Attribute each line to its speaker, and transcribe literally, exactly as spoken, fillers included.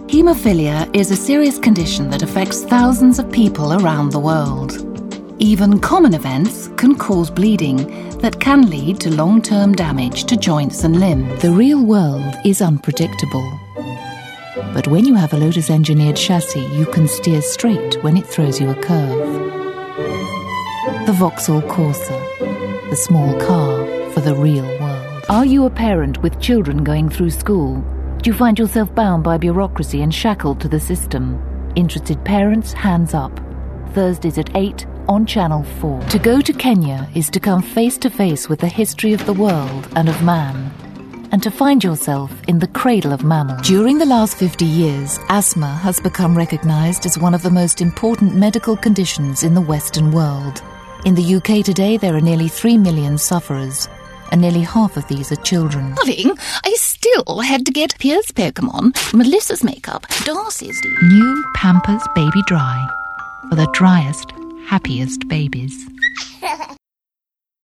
Speaker 1: Haemophilia is a serious condition that affects thousands of people around the world. Even common events can cause bleeding that can lead to long-term damage to joints and limbs.
Speaker 2: The real world is unpredictable. But when you have a Lotus-engineered chassis, you can steer straight when it throws you a curve. The Vauxhall Corsa, the small car for the real world. Are you a parent with children going through school? Do you find yourself bound by bureaucracy and shackled to the system? Interested parents, hands up. Thursdays at eight on Channel four. To go to Kenya is to come face to face with the history of the world and of man, and to find yourself in the cradle of mammals. During the last fifty years, asthma has become recognized as one of the most important medical conditions in the Western world. In the U K today, there are nearly three million sufferers, and nearly half of these are children.
Speaker 3: Darling, I still had to get Pierre's Pokemon, Melissa's makeup, Darcy's...
Speaker 2: New Pampers Baby Dry, for the driest, happiest babies.